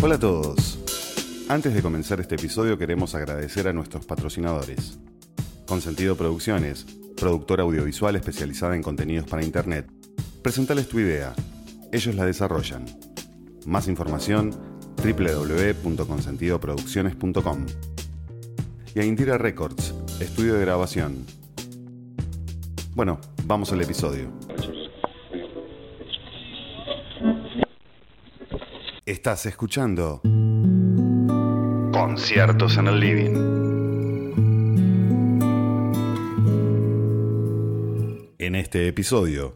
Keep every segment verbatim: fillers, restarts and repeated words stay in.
Hola a todos. Antes de comenzar este episodio queremos agradecer a nuestros patrocinadores. Consentido Producciones, productora audiovisual especializada en contenidos para internet. Presentales tu idea. Ellos la desarrollan. Más información doble u doble u doble u punto consentido producciones punto com. Y a Indira Records, estudio de grabación. Bueno, vamos al episodio. Estás escuchando Conciertos en el Living. En este episodio,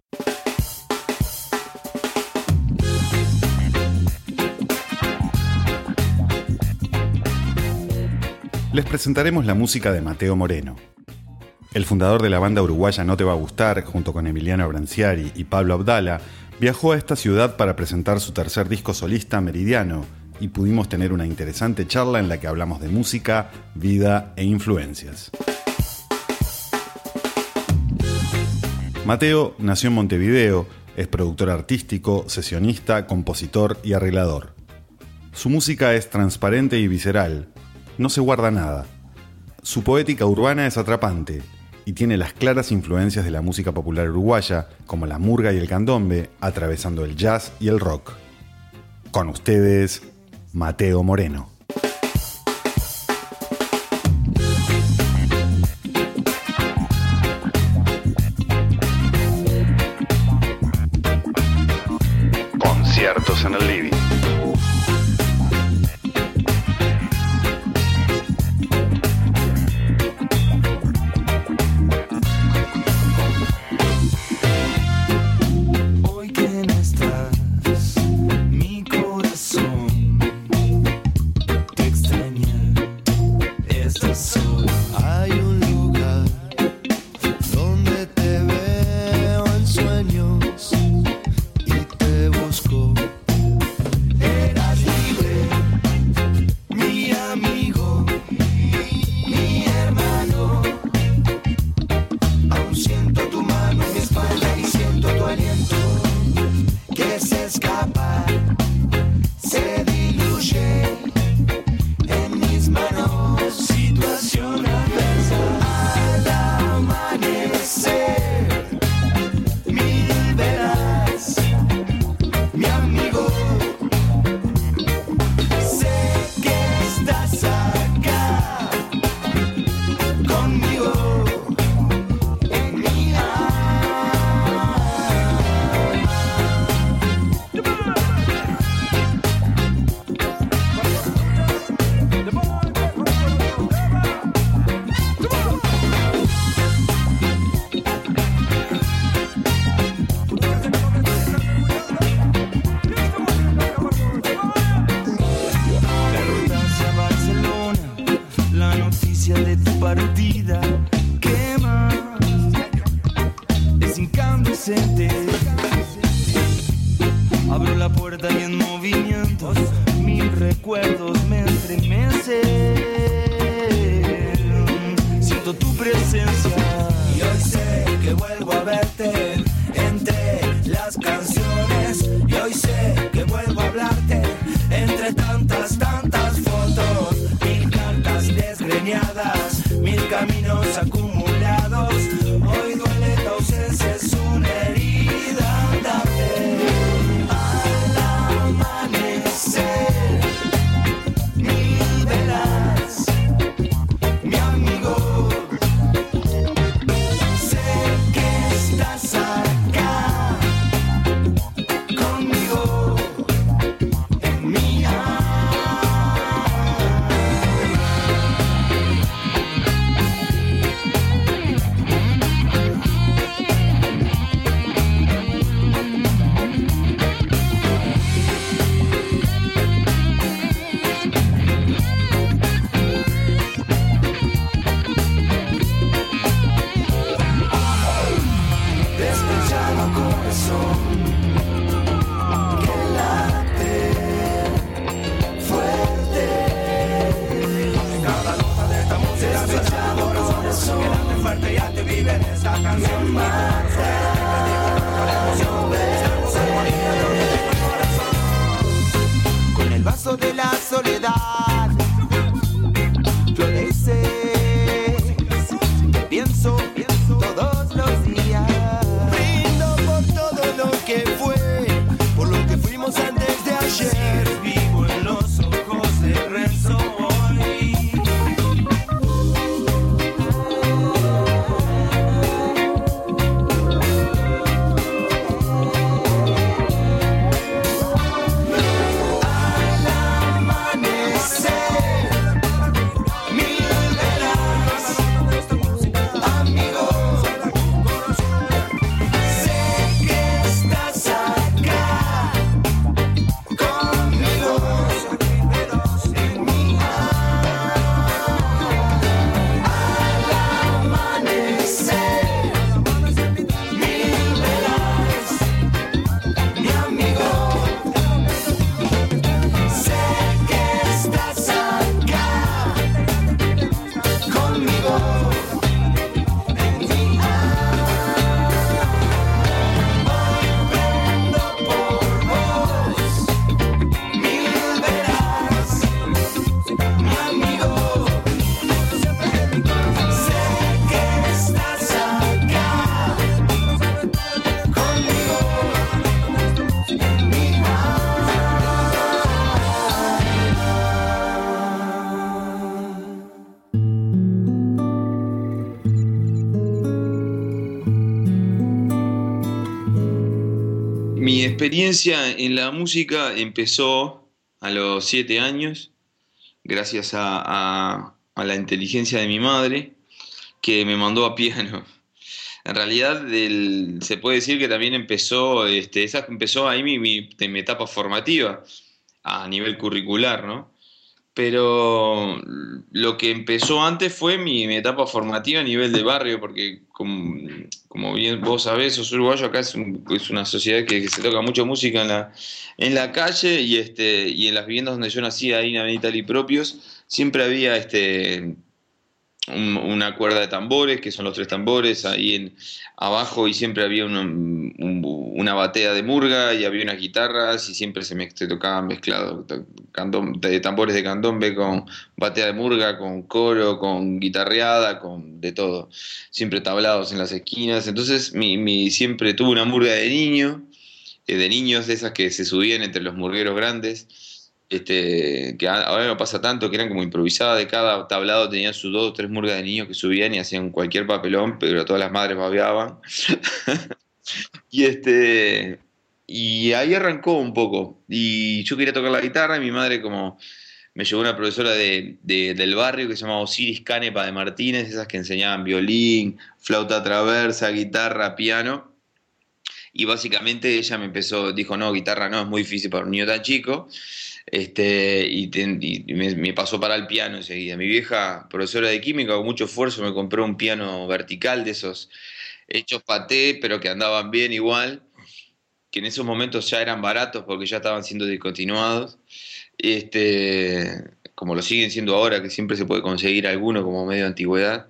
les presentaremos la música de Mateo Moreno. El fundador de la banda uruguaya No Te Va a Gustar, junto con Emiliano Branciari y Pablo Abdala, viajó a esta ciudad para presentar su tercer disco solista, Meridiano, y pudimos tener una interesante charla en la que hablamos de música, vida e influencias. Mateo nació en Montevideo, es productor artístico, sesionista, compositor y arreglador. Su música es transparente y visceral, no se guarda nada. Su poética urbana es atrapante y tiene las claras influencias de la música popular uruguaya, como la murga y el candombe, atravesando el jazz y el rock. Con ustedes, Mateo Moreno. Conciertos en el Living. Abro la puerta y en movimientos mil recuerdos me estremecen. Siento tu presencia y hoy sé que vuelvo a verte entre las canciones. Y hoy sé que vuelvo a hablarte entre tantas, tantas fotos. Mil cartas desgreñadas, mil caminos acumulados. Hoy duele tu ausencia, es una herida andante. Al amanecer, mil velas, mi amigo. Sé que estás acá conmigo en mi despechado corazón que late fuerte. Cada nota de esta música despechado corazón que late fuerte, ya te vive en esta canción. Con el vaso de la soledad florece. Pienso, pienso todos los días. Brindo por todo lo que fue, por lo que fuimos antes de ayer. Vivo en los ojos de Renzo hoy. Mi experiencia en la música empezó a los siete años, gracias a, a, a la inteligencia de mi madre, que me mandó a piano. En realidad, del, se puede decir que también empezó, este, esa empezó ahí mi, mi, mi etapa formativa, a nivel curricular, ¿no? Pero lo que empezó antes fue mi, mi etapa formativa a nivel de barrio, porque como, como bien vos sabés, sos uruguayo, acá es, un, es una sociedad que, que se toca mucho música en la, en la calle y, este, y en las viviendas donde yo nací, ahí en Avenida Italia y Propios, siempre había este, un, una cuerda de tambores, que son los tres tambores, ahí en, abajo, y siempre había una, un, una batea de murga y había unas guitarras y siempre se, me, se tocaban mezclados de tambores de candombe con batea de murga, con coro, con guitarreada, con de todo, siempre tablados en las esquinas. Entonces mi, mi, siempre tuve una murga de niño, eh, de niños de esas que se subían entre los murgueros grandes, este, que ahora no pasa tanto, que eran como improvisadas, de cada tablado tenían sus dos o tres murgas de niños que subían y hacían cualquier papelón, pero todas las madres babeaban. y este y ahí arrancó un poco, y yo quería tocar la guitarra, y mi madre como me llevó una profesora de, de, del barrio que se llamaba Osiris Canepa de Martínez, esas que enseñaban violín, flauta traversa, guitarra, piano, y básicamente ella me empezó, dijo, no, guitarra no, es muy difícil para un niño tan chico. Este, y, te, y me, me pasó para el piano enseguida. Mi vieja, profesora de química, con mucho esfuerzo me compró un piano vertical de esos hechos paté, pero que andaban bien igual, que en esos momentos ya eran baratos porque ya estaban siendo discontinuados, este, como lo siguen siendo ahora, que siempre se puede conseguir alguno como medio de antigüedad.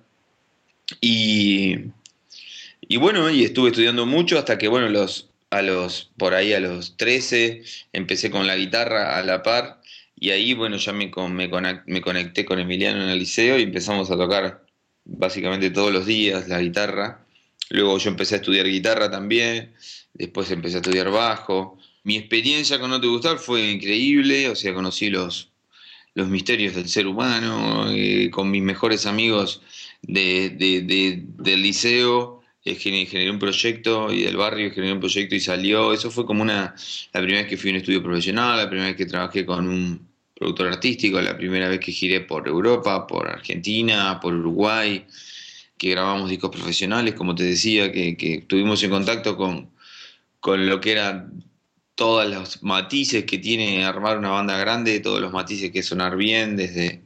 Y, y bueno, y estuve estudiando mucho hasta que, bueno, los a los por ahí a los trece empecé con la guitarra a la par, y ahí bueno ya me, me, me conecté con Emiliano en el liceo y empezamos a tocar básicamente todos los días la guitarra. Luego yo empecé a estudiar guitarra también, después empecé a estudiar bajo. Mi experiencia con No Te Gustar fue increíble, o sea, conocí los, los misterios del ser humano, eh, con mis mejores amigos de, de, de, del liceo. Generé un proyecto, y del barrio generé un proyecto y salió. Eso fue como una la primera vez que fui a un estudio profesional, la primera vez que trabajé con un productor artístico, la primera vez que giré por Europa, por Argentina, por Uruguay, que grabamos discos profesionales, como te decía, que, que estuvimos en contacto con, con lo que eran todos los matices que tiene armar una banda grande, todos los matices que es sonar bien, desde,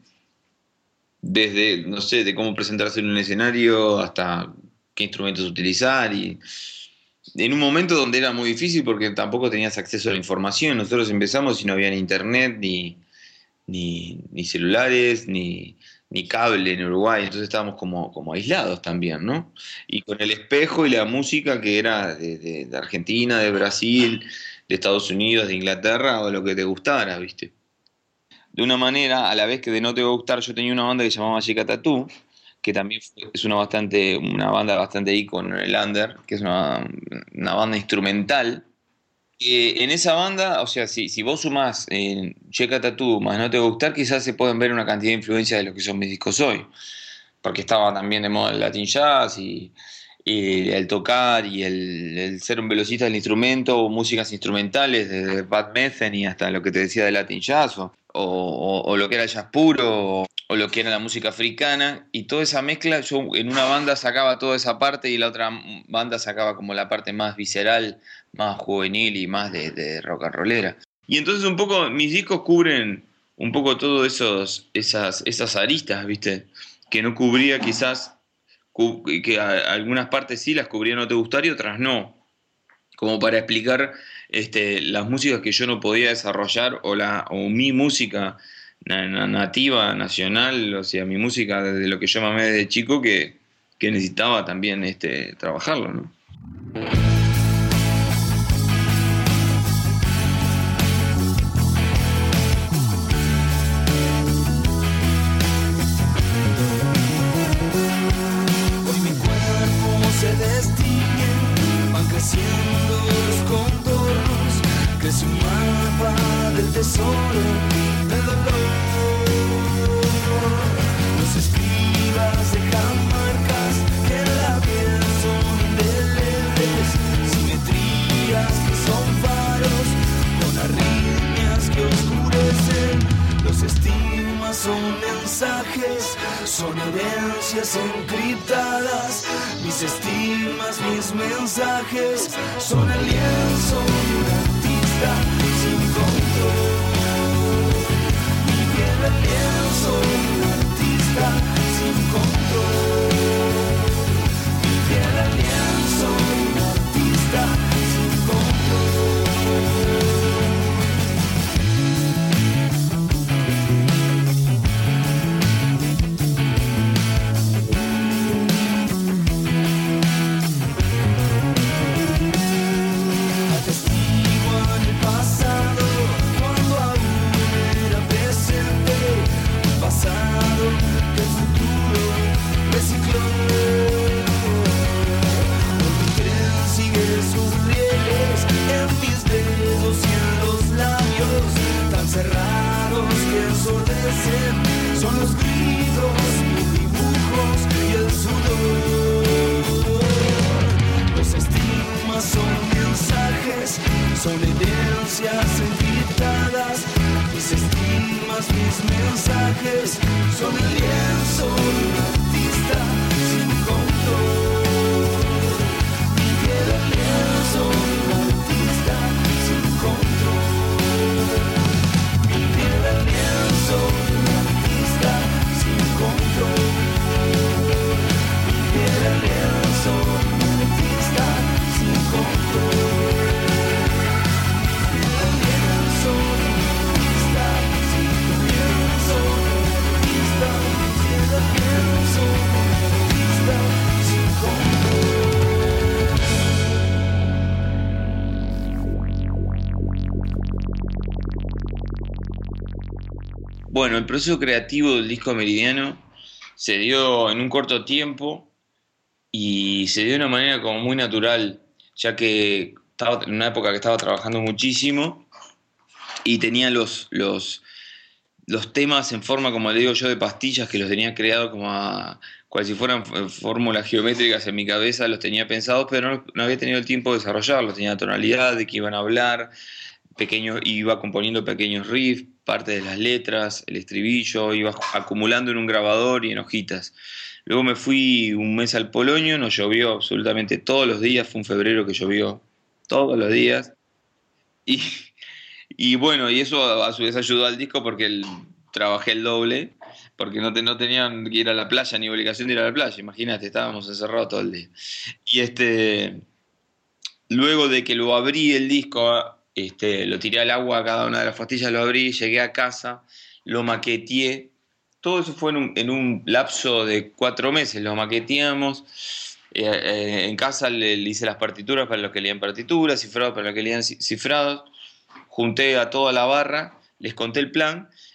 desde no sé, de cómo presentarse en un escenario hasta qué instrumentos utilizar, y en un momento donde era muy difícil porque tampoco tenías acceso a la información. Nosotros empezamos y no había ni internet, ni, ni, ni celulares, ni, ni cable en Uruguay, entonces estábamos como, como aislados también, ¿no? Y con el espejo y la música que era de, de, de Argentina, de Brasil, de Estados Unidos, de Inglaterra, o lo que te gustara, ¿viste? de una manera, a la vez que de No Te Va a Gustar, yo tenía una banda que se llamaba Chica Tattoo, que también fue- es una, bastante, una banda bastante ícono en el under, que es una, una banda instrumental. Eh, en esa banda, o sea, si, si vos sumás en Checa Tattoo más No Te Va a Gustar, quizás se pueden ver una cantidad de influencias de lo que son mis discos hoy, porque estaba también de moda el Latin Jazz y, y el tocar y el, el ser un velocista del instrumento, o músicas instrumentales, desde Bad Metheny hasta lo que te decía de Latin Jazz, o, o, o lo que era el jazz puro, o, o lo que era la música africana, y toda esa mezcla, yo en una banda sacaba toda esa parte y la otra banda sacaba como la parte más visceral, más juvenil y más de, de rock and rollera. Y entonces un poco mis discos cubren un poco todas esos esas, esas aristas, ¿viste? Que no cubría quizás, cu- que a- algunas partes sí las cubría No Te Gustar y otras no. Como para explicar este, las músicas que yo no podía desarrollar o, la, o mi música na- na- nativa, nacional, o sea, mi música desde lo que yo mamé desde chico que, que necesitaba también este, trabajarlo, ¿no? Hoy mi cuerpo se destiñe, van creciendo los contornos, crece un mapa del tesoro, del dolor. Los escribas dejan marcas que en la piel son indelebles, simetrías que son faros, con arritmias que oscurecen. Los estigmas son mensajes, son herencias encriptadas. Mis estigmas, mis mensajes, son el lienzo de un artista sin control. Mi piel el lienzo de un artista sin control. Mi piel el lienzo de un artista sin control. Atestiguan el pasado cuando aún era presente, un pasado que el futuro recicló. Hoy mi tren sigue sus rieles en mis dedos y en los labios, tan cerrados que ensordecen. Son los gritos, los dibujos y el sudor. Los estigmas son mensajes, son herencias encriptadas. Mis estigmas, mis mensajes, son el lienzo de un artista sin control. Mi piel el lienzo de un artista sin control. Mi piel el lienzo de un artista sin control. Mi piel el lienzo de un artista sin control. Mi piel el lienzo de un artista sin control. Mi piel el lienzo de un artista sin control. Bueno, el proceso creativo del disco Meridiano se dio en un corto tiempo y se dio de una manera como muy natural, ya que estaba en una época que estaba trabajando muchísimo y tenía los, los, los temas en forma, como le digo yo, de pastillas, que los tenía creados como a, cual si fueran f- fórmulas geométricas en mi cabeza, los tenía pensados, pero no, no había tenido el tiempo de desarrollarlos. Tenía la tonalidad de que iban a hablar, pequeños, iba componiendo pequeños riffs, parte de las letras, el estribillo, iba acumulando en un grabador y en hojitas. Luego me fui un mes al Polonio, nos llovió absolutamente todos los días, fue un febrero que llovió todos los días. Y, y bueno, y eso a, a su vez ayudó al disco porque el- trabajé el doble, porque no, te, no tenían que ir a la playa ni obligación de ir a la playa, imagínate, estábamos encerrados todo el día. Y este, luego de que lo abrí el disco, este, lo tiré al agua, cada una de las pastillas lo abrí, llegué a casa, lo maqueteé. Todo eso fue en un, en un lapso de cuatro meses, lo maqueteamos. Eh, eh, en casa le, le hice las partituras para los que leían partituras, cifrados para los que leían ci- cifrados. Junté a toda la barra, les conté el plan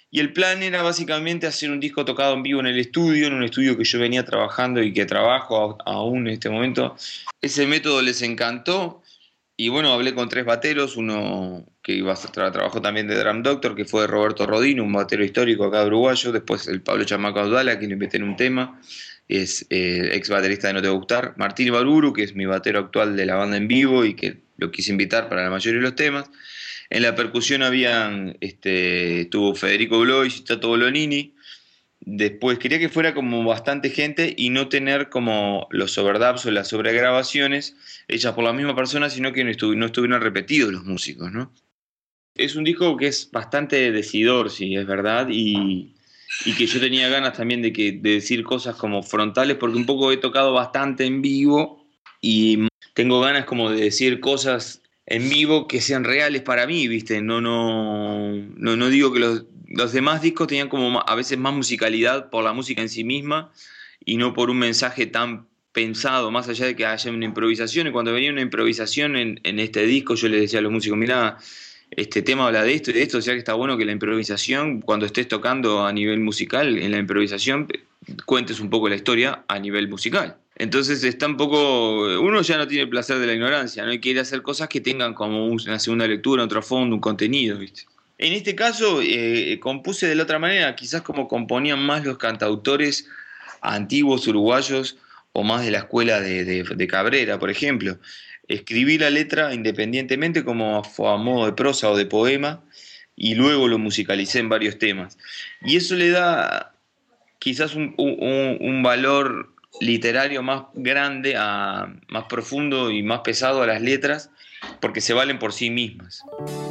Y el plan era básicamente hacer un disco tocado en vivo en el estudio, en un estudio que yo venía trabajando y que trabajo aún en este momento. Ese método les encantó y bueno, hablé con tres bateros, uno que iba a tra- trabajó también de Drum Doctor, que fue Roberto Rodino, un batero histórico acá de uruguayo, después el Pablo Chamaco Audala, quien lo invité en un tema, es eh, ex baterista de No Te Va a Gustar, Martín Ibarburu, que es mi batero actual de la banda en vivo y que lo quise invitar para la mayoría de los temas. En la percusión habían, este, estuvo Federico Blois y Tato Bolonini. Después quería que fuera como bastante gente y no tener como los overdubs o las sobregrabaciones hechas por la misma persona, sino que no, estu- no estuvieran repetidos los músicos, ¿no? Es un disco que es bastante decidor, sí, es verdad, y, y que yo tenía ganas también de, que, de decir cosas como frontales, porque un poco he tocado bastante en vivo y tengo ganas como de decir cosas en vivo que sean reales para mí, ¿viste? No, no, no, no digo que los, los demás discos tenían como a veces más musicalidad por la música en sí misma y no por un mensaje tan pensado, más allá de que haya una improvisación. Y cuando venía una improvisación en, en este disco, yo les decía a los músicos, mirá, este tema habla de esto y de esto, o sea que está bueno que la improvisación, cuando estés tocando a nivel musical, en la improvisación, cuentes un poco la historia a nivel musical. Entonces está un poco, uno ya no tiene el placer de la ignorancia, ¿no? Y quiere hacer cosas que tengan como una segunda lectura, otro fondo, un contenido, ¿viste? En este caso eh, compuse de la otra manera, quizás como componían más los cantautores antiguos uruguayos o más de la escuela de, de, de Cabrera, por ejemplo. Escribí la letra independientemente como a modo de prosa o de poema y luego lo musicalicé en varios temas. Y eso le da quizás un, un, un valor literario más grande, a, más profundo y más pesado a las letras, porque se valen por sí mismas.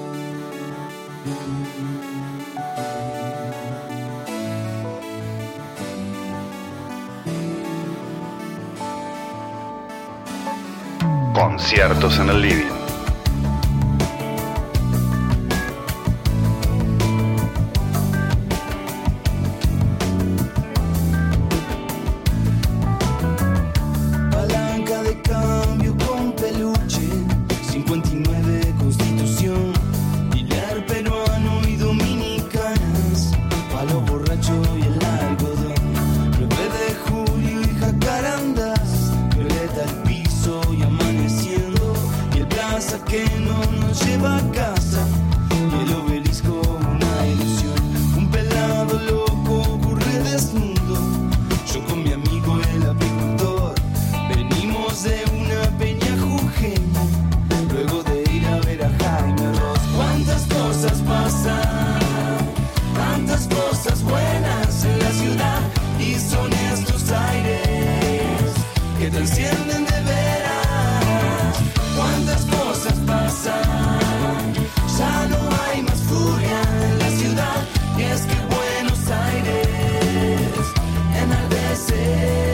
Conciertos en el living. Palanca de cambio con peluche, cincuenta y nueve Constitución, Pilar peruano y dominicanas, palo borracho y el algodón, nueve de julio y jacarandas, violeta al piso y amaneciendo, y el plaza que no nos lleva a casa, y el obelisco una ilusión, un pelado loco ocurre desnudo, yo con mi amigo el apicultor, venimos de una peña jujeña, luego de ir a ver a Jaime Ross. Cuántas cosas pasan, tantas cosas buenas en la ciudad, y son estos aires que te encienden de veras. Cuántas cosas pasan, ya no hay más furia en la ciudad, y es que Buenos Aires enardece.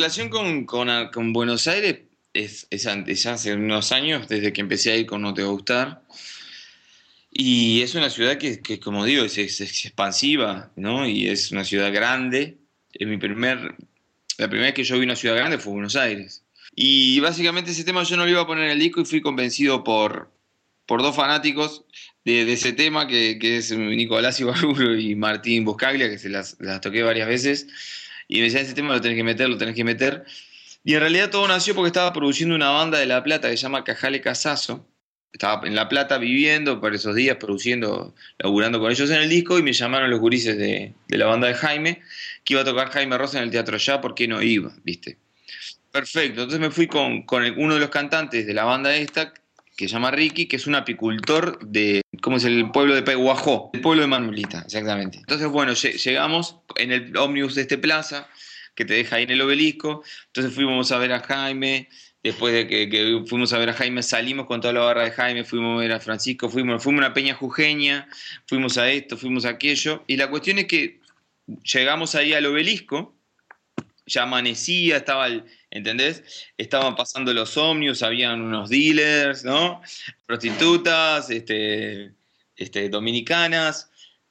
relación con, con, con Buenos Aires es, es, es hace unos años, desde que empecé a ir con No Te Va a Gustar. Y es una ciudad que, que como digo, es, es, es expansiva, ¿no? Y es una ciudad grande. Es mi primer, la primera vez que yo vi una ciudad grande fue Buenos Aires. Y básicamente ese tema yo no lo iba a poner en el disco y fui convencido por, por dos fanáticos de, de ese tema, que, que es Nicolás Ibarburu y Martín Buscaglia, que se las, las toqué varias veces. Y me decían, ese tema lo tenés que meter, lo tenés que meter. Y en realidad todo nació porque estaba produciendo una banda de La Plata que se llama Cajale Casazo. Estaba en La Plata viviendo por esos días, produciendo, laburando con ellos en el disco, y me llamaron los gurises de, de la banda de Jaime, que iba a tocar Jaime Ross en el Teatro Ya, ¿por qué no iba? ¿Viste? Perfecto, entonces me fui con, con el, uno de los cantantes de la banda esta, que se llama Ricky, que es un apicultor de, ¿cómo es el pueblo de Peguajó? El pueblo de Manuelita, exactamente. Entonces, bueno, llegamos en el ómnibus de este plaza, que te deja ahí en el Obelisco, entonces fuimos a ver a Jaime. Después de que, que fuimos a ver a Jaime, salimos con toda la barra de Jaime, fuimos a ver a Francisco, fuimos, fuimos a una peña jujeña, fuimos a esto, fuimos a aquello. Y la cuestión es que llegamos ahí al Obelisco, ya amanecía, estaba el, ¿entendés? Estaban pasando los ómnibus, habían unos dealers, ¿no? Prostitutas, este, este, dominicanas,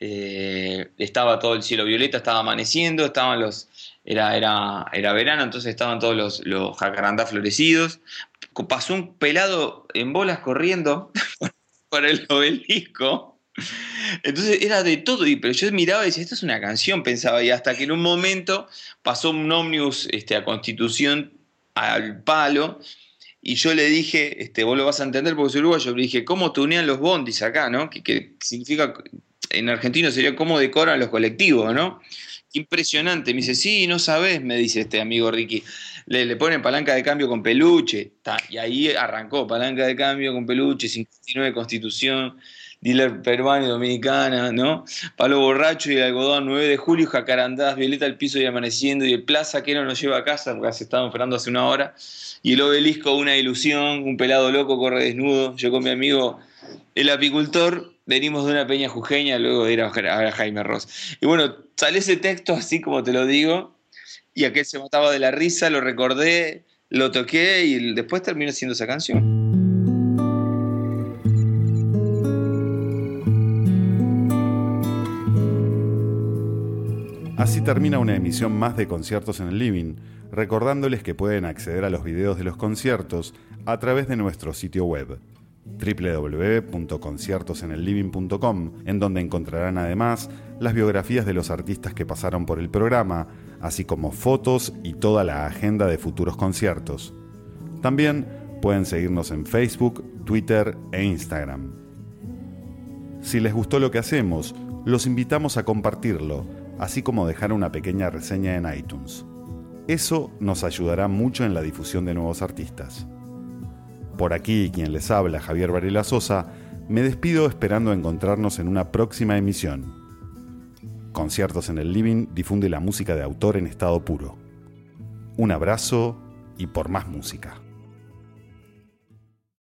eh, estaba todo el cielo violeta, estaba amaneciendo, estaban los... Era, era, era verano, entonces estaban todos los, los jacarandás florecidos. Pasó un pelado en bolas corriendo por el Obelisco. Entonces era de todo, y, pero yo miraba y decía, esto es una canción, pensaba, y hasta que en un momento pasó un ómnibus este, a Constitución al palo, y yo le dije, este, vos lo vas a entender porque soy uruguayo, le dije, ¿cómo tunean los bondis acá, no? Que, que significa, en argentino sería cómo decoran los colectivos, ¿no? Impresionante. Me dice, sí, no sabés, me dice este amigo Ricky. Le, le ponen palanca de cambio con peluche. Ta, y ahí arrancó, palanca de cambio con peluche, cincuenta y nueve Constitución, dealer peruano y dominicana, ¿no? Palo borracho y el algodón, nueve de julio, jacarandás, violeta al piso y amaneciendo, y el plaza que no nos lleva a casa, porque se estaban esperando hace una hora, y el Obelisco, una ilusión, un pelado loco corre desnudo. Yo con mi amigo, el apicultor, venimos de una peña jujeña, luego de ir a ver a Jaime Ross. Y bueno, sale ese texto así como te lo digo, y aquel se mataba de la risa, lo recordé, lo toqué, y después terminó siendo esa canción. Así termina una emisión más de Conciertos en el Living, recordándoles que pueden acceder a los videos de los conciertos a través de nuestro sitio web doble u doble u doble u punto conciertos en el living punto com, en donde encontrarán además las biografías de los artistas que pasaron por el programa, así como fotos y toda la agenda de futuros conciertos. También pueden seguirnos en Facebook, Twitter e Instagram. Si les gustó lo que hacemos, los invitamos a compartirlo, así como dejar una pequeña reseña en iTunes. Eso nos ayudará mucho en la difusión de nuevos artistas. Por aquí, quien les habla, Javier Varela Sosa, me despido esperando encontrarnos en una próxima emisión. Conciertos en el Living difunde la música de autor en estado puro. Un abrazo y por más música.